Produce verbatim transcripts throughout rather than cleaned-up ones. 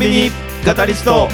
ビニカタリスト。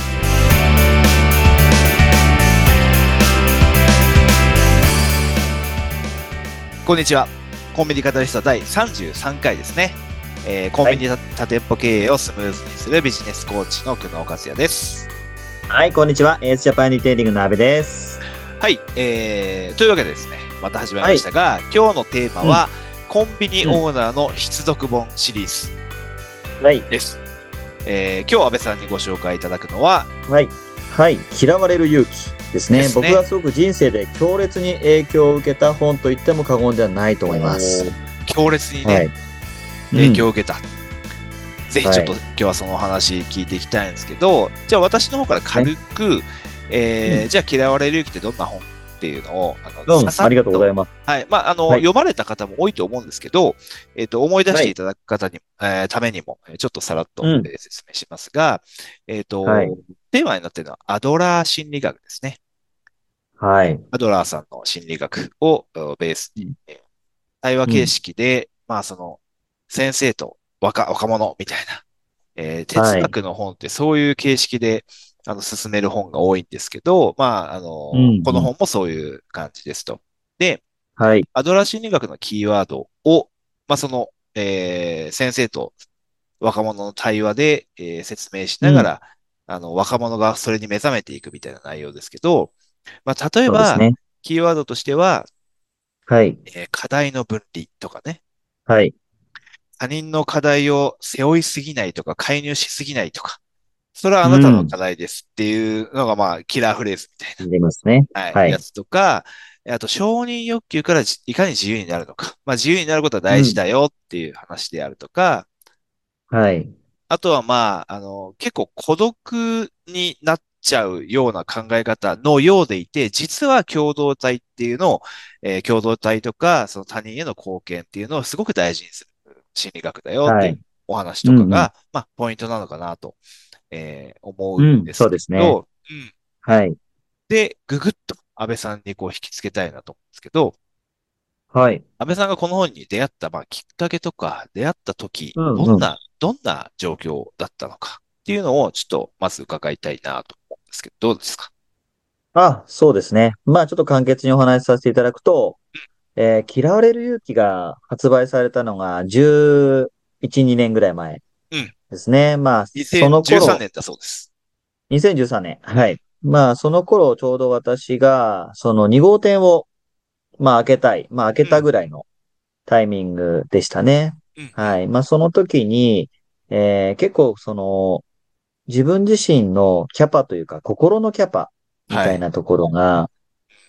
こんにちは。コンビニカタリスト第さんじゅうさんかいですね。えー、コンビニ多店舗経営をスムーズにするビジネスコーチの久能克也です。 はい、こんにちは。エースジャパンリテイリングの阿部です。 はい、えー、というわけでですね、また始まりましたが、はい、今日のテーマは、うん、コンビニオーナーの必読本シリーズです。はいえー、今日阿部さんにご紹介いただくのは、 はい、はい、嫌われる勇気ですね。ですね。僕はすごく人生で強烈に影響を受けた本と言っても過言ではないと思います。 強烈にね、はい、影響を受けた。うん、ぜひちょっと、はい、今日はその話聞いていきたいんですけど、じゃあ私の方から軽く、ねえーうん、じゃあ嫌われる勇気ってどんな本っていうのを、 あの、うん、ありがとうございます。 はい。まあ、あの、はい、読まれた方も多いと思うんですけど、えっ、ー、と、思い出していただく方に、はい、えー、ためにも、ちょっとさらっと、うん、説明しますが、えっ、ー、と、はい、テーマになっているのはアドラー心理学ですね。 はい。 アドラーさんの心理学をベースに、対話形式で、うん、まあ、その、先生と若、若者みたいな、えー、哲学の本ってそういう形式で、あの、進める本が多いんですけど、まあ、あの、うんうん、この本もそういう感じですと。で、 はい。 アドラー心理学のキーワードを、まあ、その、えー、先生と若者の対話で、えー、説明しながら、うん、あの、若者がそれに目覚めていくみたいな内容ですけど、まあ、例えば、ね、キーワードとしては、 はい。 えー、課題の分離とかね。 はい。 他人の課題を背負いすぎないとか、介入しすぎないとか、それはあなたの課題ですっていうのが、まあ、キラーフレーズみたいな。 出ますね。 はい。はい、やつとか、あと、承認欲求からいかに自由になるのか。まあ、自由になることは大事だよっていう話であるとか、 うん、はい。 あとは、まあ、あの、結構孤独になっちゃうような考え方のようでいて、実は共同体っていうのを、えー、共同体とか、その他人への貢献っていうのをすごく大事にする心理学だよっていうお話とかが、はいうんうん、まあ、ポイントなのかなと。えー、思うんですけど、うん、そうですね。うん。 はい。 で、ぐぐっと安倍さんにこう引きつけたいなと思うんですけど、 はい。 安倍さんがこの本に出会った、まあ、きっかけとか、出会った時、 うんうん、 どんな、どんな状況だったのかっていうのをちょっとまず伺いたいなと思うんですけど、どうですか？ あ、そうですね。まあちょっと簡潔にお話しさせていただくと、えー、嫌われる勇気が発売されたのがじゅういち、にねんぐらい前ですね。うん、まあ、その頃。 にせんじゅうさんねんだそうです。 にせんじゅうさんねん。はい。まあ、その頃ちょうど私が、そのに号店を、まあ開けたい。まあ開けたぐらいのタイミングでしたね。うん、はい。まあその時に、えー、結構その、自分自身のキャパというか、心のキャパみたいなところが、はい、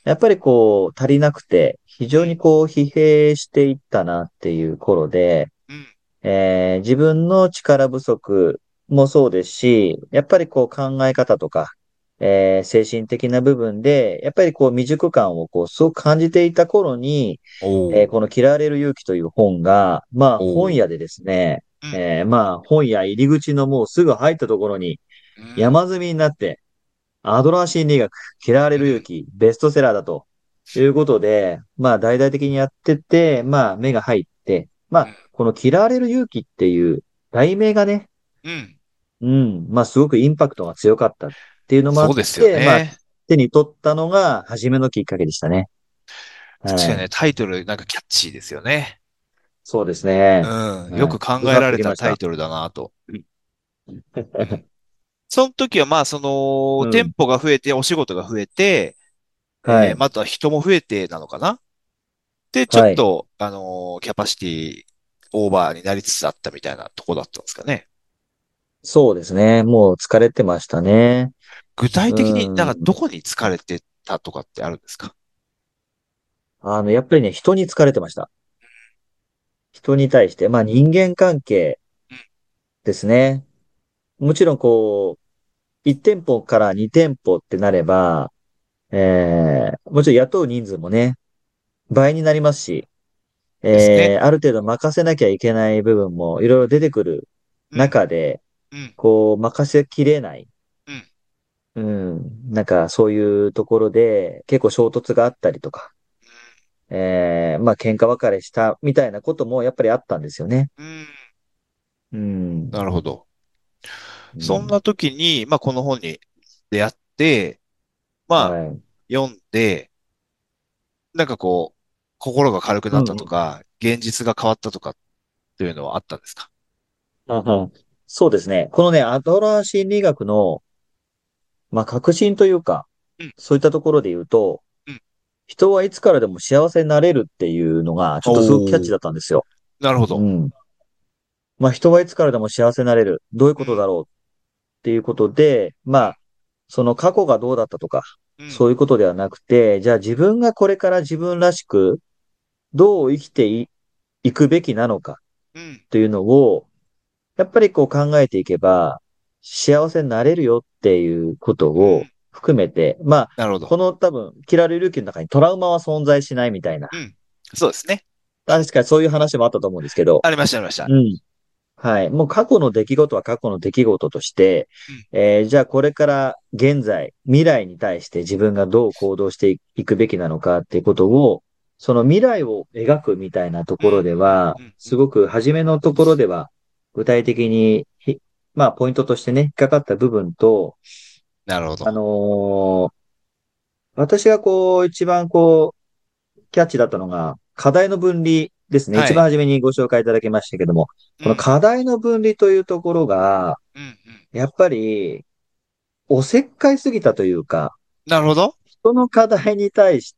やっぱりこう、足りなくて、非常にこう、疲弊していったなっていう頃で、うんえー、自分の力不足もそうですし、やっぱりこう考え方とか、えー、精神的な部分で、やっぱりこう未熟感をこうすごく感じていた頃に、えー、この嫌われる勇気という本が、まあ本屋でですね、えー、まあ本屋入り口のもうすぐ入ったところに山積みになって、アドラー心理学、嫌われる勇気、ベストセラーだということで、まあ大々的にやってて、まあ目が入って、まあこの嫌われる勇気っていう題名がね、うん。うん。まあすごくインパクトが強かったっていうのもあって、 そうですよね。 まあ手に取ったのが初めのきっかけでしたね。 確かにね、はい、タイトルなんかキャッチーですよね。 そうですね。 うん。よく考えられたタイトルだなと。うん、その時はまあその、うん、店舗が増えて、お仕事が増えて、はい、えー、また人も増えてなのかなで、ちょっと、はい、あのー、キャパシティオーバーになりつつあったみたいなとこだったんですかね。 そうですね。もう疲れてましたね。 具体的に、なんかどこに疲れてたとかってあるんですか？ あの、やっぱりね、人に疲れてました。人に対して、まあ人間関係ですね。もちろんこう、いち店舗からに店舗ってなれば、えー、もちろん雇う人数もね、倍になりますし、えー、ある程度任せなきゃいけない部分もいろいろ出てくる中で、うんうん、こう、任せきれない。うん、うん。なんかそういうところで結構衝突があったりとか、えー、まあ喧嘩別れしたみたいなこともやっぱりあったんですよね。 うん。 うん。 なるほど。 そんな時に、まあ、この本に出会って、まあ、 はい。 読んで、なんかこう、心が軽くなったうんうん。 とか、現実が変わったとかっていうのはあったんですか？ あはそうですね。このね、アドラー心理学の、まあ、革新というか、 うん、 そういったところで言うと、 うん。 人はいつからでも幸せになれるっていうのが、ちょっとすごくキャッおー、 チだったんですよ。 なるほど。 うん。まあ、人はいつからでも幸せになれる。どういううん、 ことだろうっていうことで、まあ、その過去がどうだったとか、 うん、 そういうことではなくて、じゃあ自分がこれから自分らしく、どう生きてい、いくべきなのかうん、 というのを、やっぱりこう考えていけば、幸せになれるよっていうことをうん。 含めて、まあ、 なるほど。 この多分、キラル隆起の中にトラウマは存在しないみたいな、 うん。そうですね。 確かにそういう話もあったと思うんですけど、 ありました、ありました。 うん。はい。もう過去の出来事は過去の出来事として、 うん、 えーじゃあこれから現在、未来に対して自分がどう行動していくべきなのかっていうことを、その未来を描くみたいなとうん、 ころでは、 うん、うん、うん。 すごく初めのところでは、具体的にひ、まあポイントとしてね、引っかかった部分と、あなるほど。 のー私がこう、一番こう、キャッチだったのが、課題の分離ですね。一番はい。 初めにご紹介いただきましたけども、このうん、 課題の分離というところが、 うん、うん。 やっぱり、おせっかいすぎたというか、 なるほど。 人の課題に対して、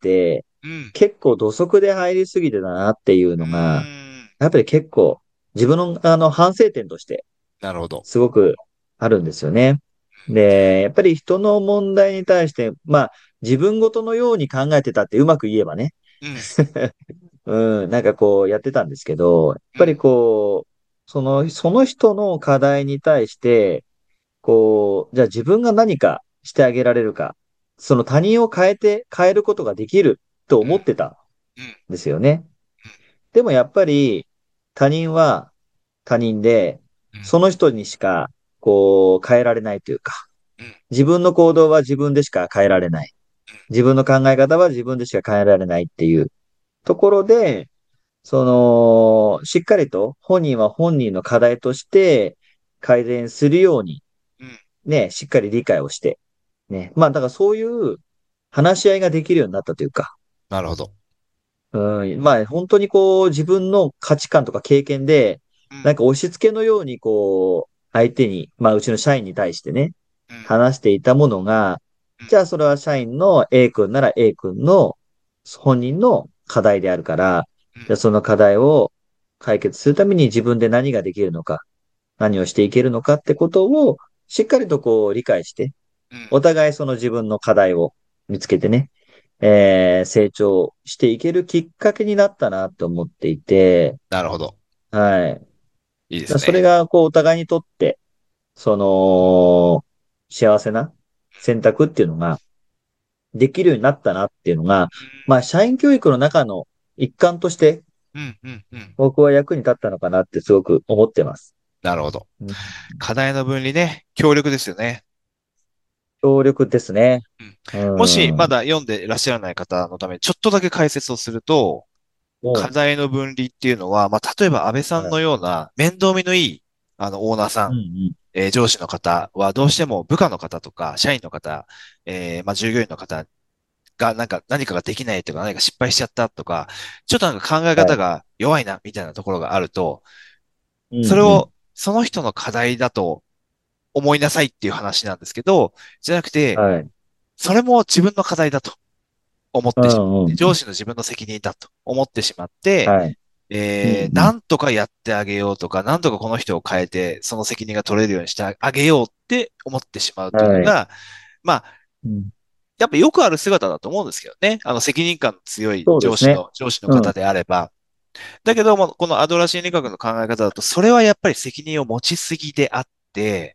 うん、 結構土足で入りすぎてたなっていううのが、 ーん。 やっぱり結構、自分のあの反省点として、 なるほど。 すごくあるんですよね。で、やっぱり人の問題に対して、まあ、自分ごとのように考えてたってうまく言えばね、 うん、 うん、なんかこうやってたんですけど、やっうん、 ぱりこう、その、その人の課題に対して、こう、じゃあ自分が何かしてあげられるか、その他人を変えて、変えることができるとうん、 思ってたうん、 んですよね。でもやっぱり他人は他人で、 うん、 その人にしか、こう、変えられないというか、 うん、 自分の行動は自分でしか変えられない。自分の考え方は自分でしか変えられないっていうところで、その、しっかりと本人は本人の課題として改善するように、 うん。 ね、しっかり理解をして、ね。まあ、だからそういう話し合いができるようになったというか、 なるほど。 うん、まあ、本当にこう、自分の価値観とか経験で、 うん、 なんか押し付けのようにこう、相手に、まあ、うちの社員に対してね、 うん、 話していたものが、 うん、 じゃあそれは社員の A 君なら A 君の本人の課題であるから、 うん、 じゃあその課題を解決するために自分で何ができるのか、何をしていけるのかってことをしっかりとこう理解して、 うん。 お互いその自分の課題を見つけてね、えー成長していけるきっかけになったなと思っていて、 なるほど。 はい。 いいでだそれすね。 がこうお互いにとって、その、幸せな選択っていうのができるようになったなっていうのが、まあ、社員教育の中の一環としてうん、うん、うん。 僕は役に立ったのかなってすごく思ってます。 なるほど。 うん、 課題の分離ね、協力ですよね。 協力ですね。 うん。 うもしまん。 だ読んでいらっしゃらない方のためにちょっとだけ解説をすると、課も題の分離っていうのは、まあ、例えば安倍さう、はい。 んのような面倒見のいい、あの、オーナーさん、 うんうん。 えー上司の方はどうしても部下の方とか、社員の方、えーまあ、従業員の方がなんか何かができないとか何か失敗しちゃったとか、ちょっとなんか考えはい。 方が弱いなみたいなところがあると、 うんうん。 それをその人の課題だと思いなさいっていう話なんですけど、じゃなくて、 はい。 それも自分の課題だと思っうてしまって、 んうん。 上司の自分の責任だと思ってしまって、 はい。うんえー、 うん。 なんとかやってあげようとか、なんとかこの人を変えて、その責任が取れるようにしてあげようって思ってしまうっていうのはい。 が、まあ、 うん。 やっぱよくある姿だと思うんですけどね。あの、責任感の強いそうですね。 上司の、上司のうん。 方であれば。だけども、このアドラー心理学の考え方だと、それはやっぱり責任を持ちすぎであって、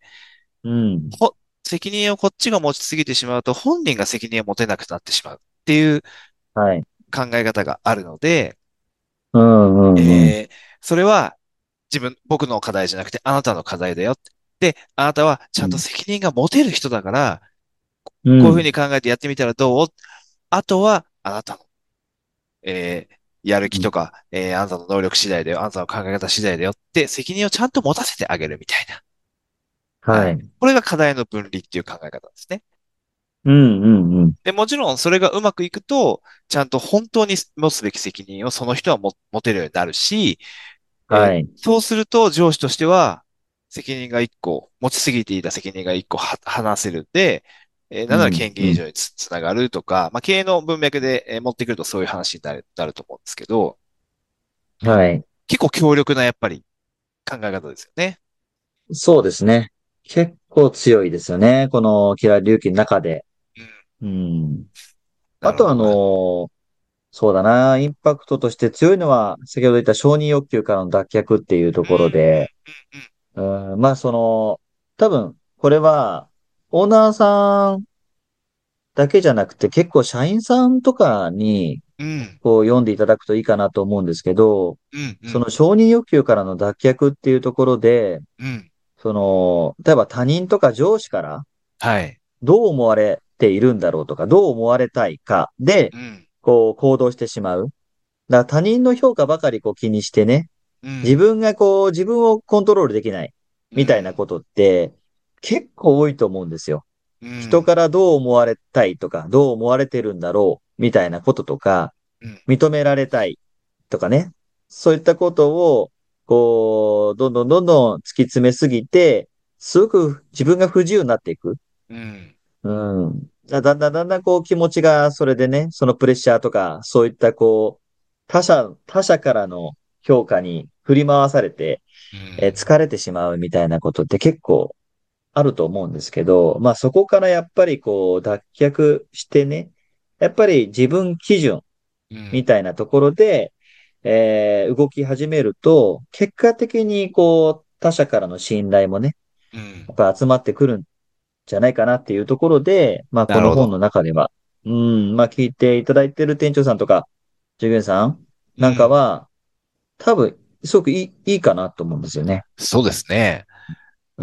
うん。 ほ責任をこっちが持ちすぎてしまうと、本人が責任を持てなくなってしまうっていうはい。 考え方があるので、 うんうんうん。 えー、それは自分、僕の課題じゃなくてあなたの課題だよって。で、あなたはちゃんとうん。 責任が持てる人だから、こういうふううん。 に考えてやってみたらどう？あとはあなたの、えー、やる気とか、えー、あなたの能力次第だよ、あなたの考え方次第だよって責任をちゃんと持たせてあげるみたいな。 はい。 はい。 これが課題の分離っていう考え方ですね。 うんうんうん。 で、もちろんそれがうまくいくと、ちゃんと本当に持つべき責任をその人はも持てるようになるし、えーはい。 そうすると上司としては、責任が一個、持ちすぎていた責任が一個は離せるんで、えーなんならうんうん。 権限以上につ、つながるとか、まあ、経営の文脈で、えー持ってくるとそういう話になる、なると思うんですけど、 はい。 結構強力なやっぱり考え方ですよね。 そうですね。結構強いですよね。このキラー隆起の中で。 うん。 うん。あとあなるほど。 の、そうだな、インパクトとして強いのは、先ほど言った承認欲求からの脱却っていうとうん、 ころで、 うん、 うん、まあその、多分、これは、オーナーさんだけじゃなくて、結構社員さんとかに、 うん、うん、 こう読んでいただくといいかなと思うんですけど、 うん、うん、 その承認欲求からの脱却っていうところで、 うん。 その、例えば他人とか上司からはい。 どう思われているんだろうとか、どう思われたいかで、 うん、 こう行動してしまう。だから他人の評価ばかりこう気にしてね、自うん、 分がこう自分をコントロールできないうん、 みたいなことって結構多いと思うんですよ。 うん、 人からどう思われたいとか、どう思われてるんだろうみたいなこととか、 うん、 認められたいとかね。そういったことを、こう、どんどんどんどん突き詰めすぎて、すごく自分が不自由になっていく。 うん、 うん。だだんだんだんだんこう気持ちがそれでね、そのプレッシャーとか、そういったこう、他者、他者からの評価に振り回されて、 うん、 えー疲れてしまうみたいなことって結構あると思うんですけど、まあそこからやっぱりこう脱却してね、やっぱり自分基準うん、 みたいなところで、えー動き始めると、結果的にこう他者からの信頼もね、 うん。 やっぱ集まってくるんじゃないかなっていうところで、まあこの本のなるほど。 中では、うん、まあ聞いていただいている店長さんとか、従業員さんなんかうん。 は、多分、すごくいい、いいかなと思うんですよね。 そうですね。 ううん。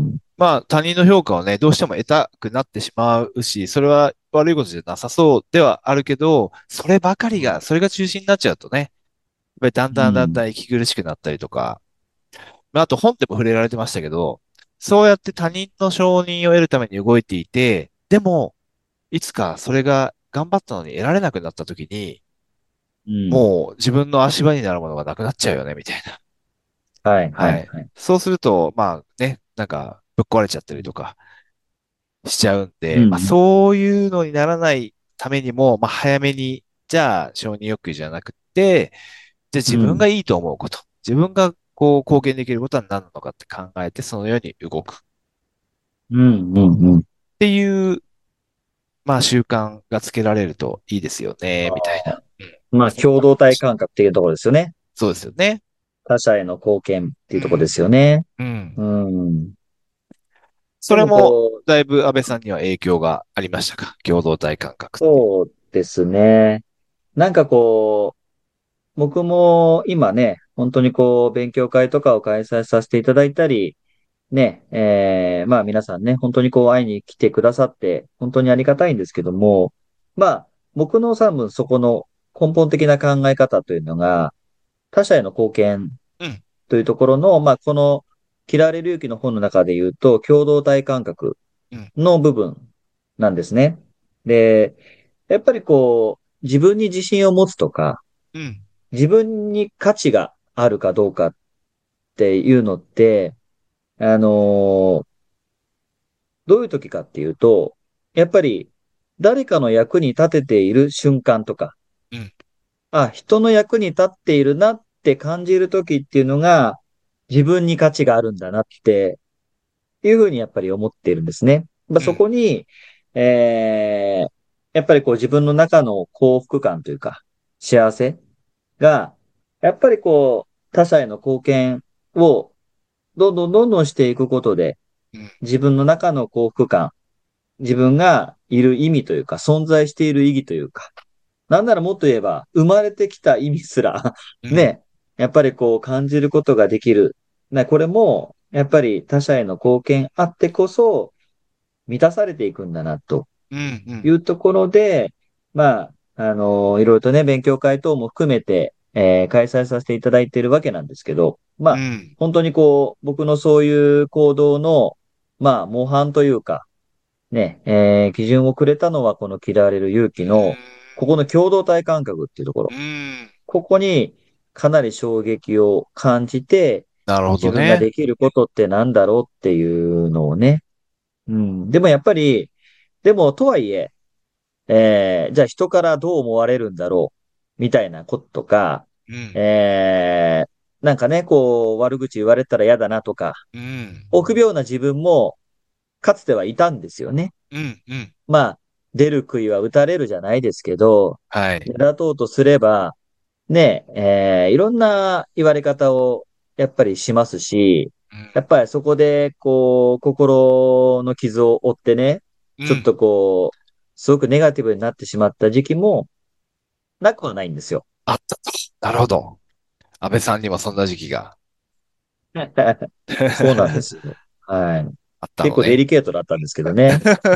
ん。 まあ、他人の評価をね、どうしても得たくなってしまうし、それは悪いことじゃなさそうではあるけど、そればかりが、それが中心になっちゃうとね、やっぱりだんうん。 だんだんだん息苦しくなったりとか、まあ、あと本でも触れられてましたけど、そうやって他人の承認を得るために動いていて、でも、いつかそれが頑張ったのに得られなくなった時に、 うん。 もう自分の足場になるものがなくなっちゃうよね、みたいな。 はい、はい、 はい。 はい。 そうすると、まあね、なんかぶっ壊れちゃったりとかしちゃうんで、まあうん。 そういうのにならないためにも、まあ早めに、じゃあ承認欲求じゃなくて、じゃあ自分うん。 がいいと思うこと、自分がこう貢献できることは何なのかって考えて、そのように動くっうん。うん。うん。 ていう、まあ習慣がつけられるといいですよあね、みたいな。 ーうん。 まあ、 そん共同体な感じ。 感覚っていうところですよね。 そうですよね。 他者への貢献ってうん。 いうところですよね。 うん。 うん。でもそれも、 こう、 だいぶ安倍さんには影響がありましたか？共同体感覚っていう。 そうですね。なんかこう、僕も今ね、本当にこう、勉強会とかを開催させていただいたり、ね、えー、まあ皆さんね、本当にこう会いに来てくださって、本当にありがたいんですけども、まあ、僕の多分そこの根本的な考え方というのが、他者への貢献うん。 というところの、まあこの嫌われる勇気の本の中で言うと、共同体感覚うん。 の部分なんですね。で、やっぱりこう、自分に自信を持つとか、 うん。 自分に価値があるかどうかっていうのって、あのどういう時かっていうと、やっぱり誰かの役に立てている瞬間とか、 うん。 あ、人の役に立っているなって感じる時っていうのが、自分に価値があるんだなっていうふうにやっぱり思っているんですね。まあ、そうん。 こに、えー、やっぱりこう自分の中の幸福感というか、幸せが、やっぱりこう、他者への貢献をどんどんどんどんしていくことで、 うん。 自分の中の幸福感、自分がいる意味というか、存在している意義というか、なんならもっと言えば、生まれてきた意味すらうん。 ね、やっぱりこう感じることができる。ね、これも、やっぱり他者への貢献あってこそ、満たされていくんだな、とうん。うん。 いうところで、まあ、あのいろいろとね、勉強会等も含めて、えー開催させていただいているわけなんですけど、まあ、 うん。 本当にこう、僕のそういう行動の、 まあ、模範というか、ね、えー基準をくれたのはこの嫌われる勇うー気の、ここん。 の共同体感覚っていうとこうろ。 ーん。 ここにかなり衝撃を感じて、 なるほ自分がどね。 できることってなんだろうっていうのをね。うん。でもやっぱり、でもとはいえ、えーじゃあ人からどう思われるんだろうみたいなこととか、 うん。 えーなんかね、こう、悪口言われたら嫌だなとか、 うん。 臆病な自分もかつてはいたんですよね。 うん。うん。 まあ、出る杭は打たれるじゃないですけど、 はい。 目立とうとすれば、ね、えーいろんな言われ方をやっぱりしますし、 うん。 やっぱりそこで、こう、心の傷を負ってね、 うん。 ちょっとこう、すごくネガティブになってしまった時期もなくはないんですよ。 あったと。なるほど。安倍さんにもそんな時期が。 そうなんですよ。はい。 あった結構デのね。 リケートだったんですけどね。うん。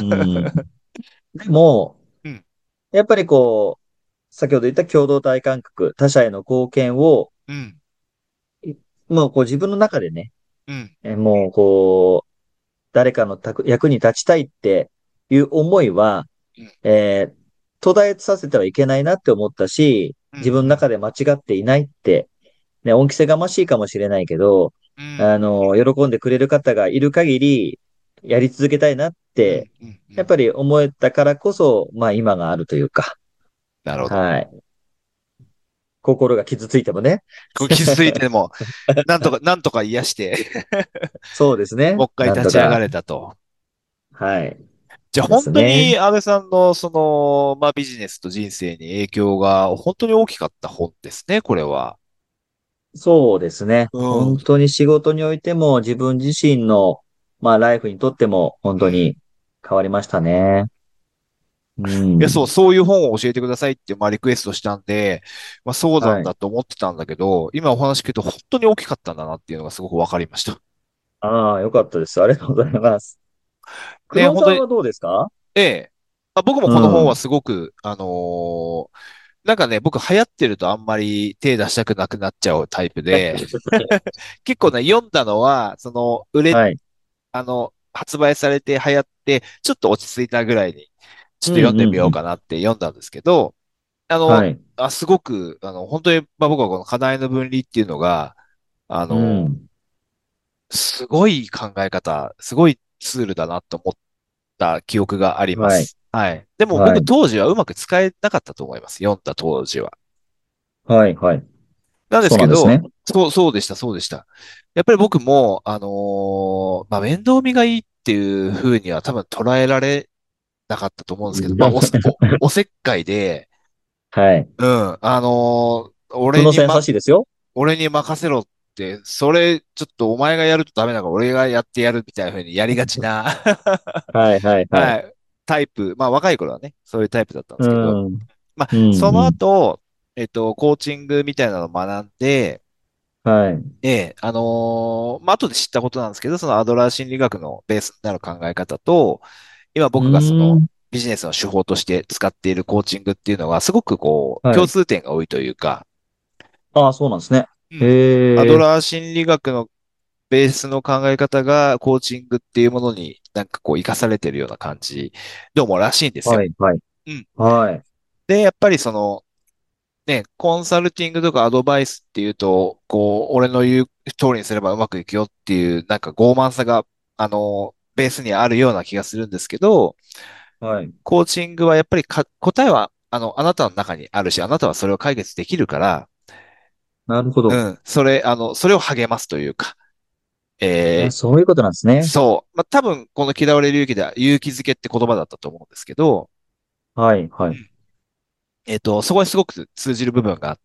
でも、 うん。 やっぱりこう、先ほど言った共同体感覚、他者への貢献を、 うん。 いもうこう自分の中でね、 うん。 えもうこう、誰かのたく役に立ちたいっていう思いは、 うん。 えー途絶えさせてはいけないなって思ったし、 うん。う自分のん。 中で間違っていないって、ね、恩着せがましいかもしれないけど、 うん。 あの、喜んでくれる方がいる限り、やり続けたいなっうん。 て、 うん。うん。 やっぱり思えたからこそ、まあ今があるというか、 なるほど。 はい。心が傷ついてもね。 こう傷ついても、なんとか、なんとか癒してそうですね。 もう一回なんとか、 立ち上がれたと。 はい。 じゃあです本当にね。 安倍さんのその、まあビジネスと人生に影響が本当に大きかった本ですね、これは。 そうですね。 うん。うん。 本当に仕事においても自分自身の、まあライフにとっても本当に変わりましたね。ういや、そう、 ん。 そういう本を教えてくださいって、まあリクエストしたんで、まあそうなんはい。 だと思ってたんだけど、今お話聞くと本当に大きかったんだなっていうのがすごくわかりました。 ああ、よかったです。ありがとうございます。 ね、本当に、 黒沢はどうですか？ ええ。あ、僕もうこの本はん。 すごく、あのーなんかね、僕流行ってるとあんまり手出したくなくなっちゃうタイプで、結構ね、読んだのは、その、売れ、 はい。 あの、発売されて流行って、ちょっと落ち着いたぐらいに、ちょっうんと読んでみうんうん。 ようかなって読んだんですけど、あの、 はい。 あ、すごく、あの、本当に、まあ僕はこの課題の分離っていうのが、あうの、 ん。 すごい考え方、すごいツールだなと思った記憶がありまはい。 す。はい。でも僕はい。 当時はうまく使えなかったと思います。読んだ当時は。 はい。はい。 なんでそすけど、 うなんですね。 そう、そうでした、そうでした。やっぱり僕も、あのーまあ、面倒見がいいっていう風には多分捉えられなかったと思うんですけど、まあ、おせ、お、おせっかいで、 はい。 うん、あのー俺にま、 その線差しですよ。 俺に任せろって、それ、ちょっとお前がやるとダメだから俺がやってやるみたいな風にやりがちなはい。はい。はい。 はい、タイプ、まあ若い頃はね、そういうタイプだったんですうけど、 ん。 まあ、 うん。 そのうん。 後、えっと、コーチングみたいなのを学んで、 はい。 ええ、あのーまあ、後で知ったことなんですけど、そのアドラー心理学のベースになる考え方と、今う僕がそのん。 ビジネスの手法として使っているコーチングっていうのがすごくこう、共はい。 通点が多いというか、 ああ、そうなんですね。 うん。アへえ。 ドラー心理学のベースの考え方がコーチングっていうものになんかこう活かされてるような感じ、どうもらしいんですよ。 はい。はい。 うん。 はい。 で、やっぱりその、ね、コンサルティングとかアドバイスっていうと、こう、俺の言う通りにすればうまくいくよっていう、なんか傲慢さが、あの、ベースにあるような気がするんですけど、 はい。 コーチングはやっぱりか答えは、あの、あなたの中にあるし、あなたはそれを解決できるから、 なるほど。 うん、それ、あの、それを励ますというか、 あ、 えーそういうことなんですね。 そう。まあ、多分、この嫌われる勇気では勇気づけって言葉だったと思うんですけど、 はい。はい。 うんえっと、そこにすごく通じる部分があって、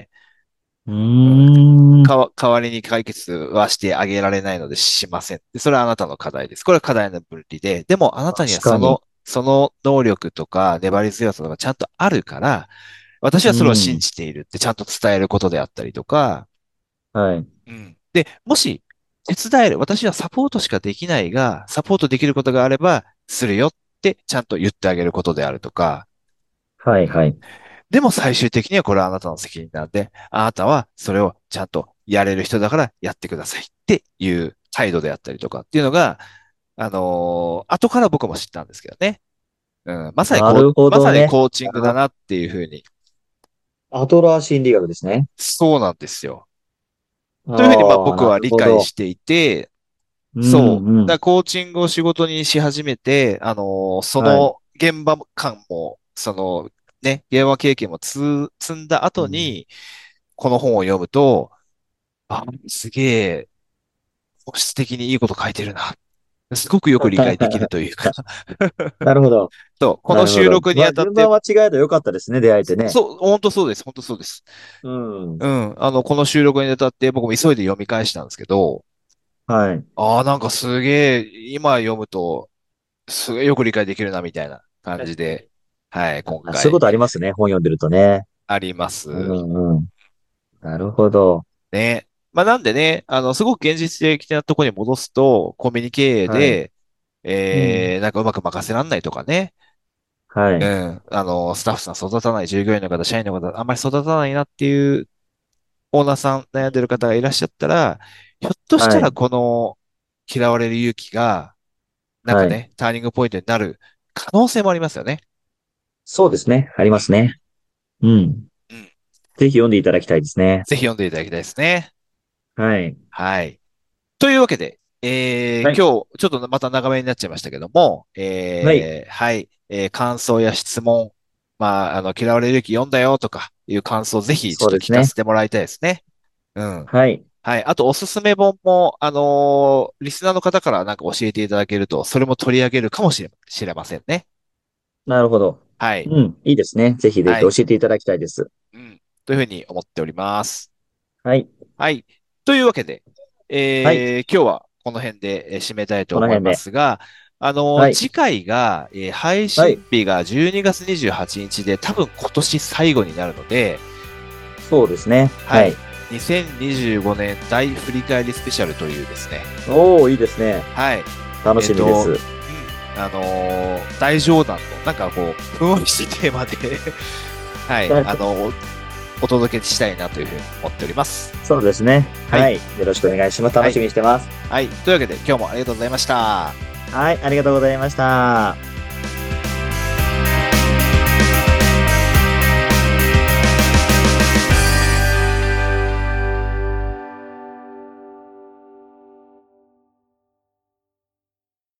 うーうんん。 かわ、代わりに解決はしてあげられないのでしません。でそれはあなたの課題です。これは課題の分離で、でもあなたには確かに。 その、その能力とか粘り強さとかちゃんとあるから、私うはそれを信ん。 じているってちゃんと伝えることであったりとか、 はい。 うん。で、もし、手伝える、私はサポートしかできないが、サポートできることがあれば、するよってちゃんと言ってあげることであるとか、 はい。 うん。 はい。 でも最終的にはこれはあなたの責任なんで、あなたはそれをちゃんとやれる人だからやってくださいっていう態度であったりとかっていうのが、 あのー後から僕も知ったんですけどね。うん。まさにこう、 なるほまさにどね。 コーチングだあなっていうふうに。 アドラー心理学ですね。 そうなんですよ。というふうに、まあああ、な僕は理るほど。 解していて、 うそう。 んうん。 だからコーチングを仕事にし始めて、あのーそはい。 の現場感も、その、ね、現場経験もつ積んだうん、 後に、この本を読むと、あ、すげえ、本質的にいいこと書いてるな。すごくよく理解できるというか。 なるほど。 そう、この収なるほど。まあ、 録にあたって、 順番は違えどよかったですね、出会えてね。 そう、本当そうです、本当そうです。 うん。 うん、あの、この収録にあたって僕も急いで読み返したんですけど、 はい。 ああ、なんかすげえ、今読むと、すごいよく理解できるな、みたいな感じで、はい、今あ、そういうこ回とありますね、本読んでるとね。 ありまうす。 んうん。なるほど。 ね。まあ、なんでね、あの、すごく現実的なところに戻すと、コミュニ経営はい。 で、 うん。 えー、なんかうまく任せらんないとかね。 はい。 うん。あの、スタッフさん育たない、従業員の方、社員の方、あんまり育たないなっていうオーナーさん悩んでる方がいらっしゃったら、ひょっとしたはい。 らこの嫌われる勇気が、なんかはい。 ね、ターニングポイントになる可能性もありますよね。 そうですね。ありうん。 ますね。うん。 うん。 ぜひ読んでいただきたいですね。 ぜひ読んでいただきたいですね。 はい。 はい。というわけで、えー、 はい。 今日、ちょっとまた長めになっちゃいましたけども、 はい。 えー、はい、えー、感想や質問、まあ、あの、嫌われる勇気読んだよとかいう感想、ぜひちょっと聞かそうですね。 せてもらいたいですね。うん。 はい。 はい。あと、おすすめ本も、あのーリスナーの方からなんか教えていただけると、それも取り上げるかもしれ、しれませんね。 なるほど。 はい。 うん。いいですね。ぜひぜひ教はい。 えていただきたいです。 うん。というふうに思っております。 はい。 はい。というわけで、 はい。 えー、今日はこの辺でえー締めたいと思いこの辺で。 ますが、あのーはい。 次回が、えー配はい。 信日がじゅうにがつにじゅうはちにちで、多分今年最後になるので、 そうですね。 はい。 はい。 にせんにじゅうごねん大振り返りスペシャルというですね、 おー、いいですね。 はい。 楽えっと、 しみです。 うん、あのー大冗談の、なんかこう、ふんわりしたテーマではい、あのお、お届けしたいなというふうに思っております。 そうですね。 はい。 はい。よろしくお願いします。 はい。 楽しみにしてます。 はい。というわけで、今日もありがとうございました。 はい。ありがとうございました。